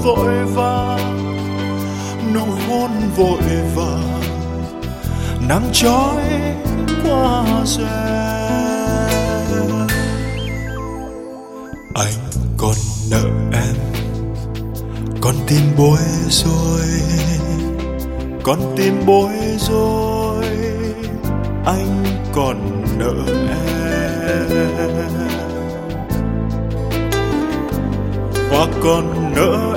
vội vàng, nụ hôn vội vàng, nắng chói qua rèm. Anh còn nợ em, con tim bối rối, con tim bối rối, anh còn nợ em và còn nợ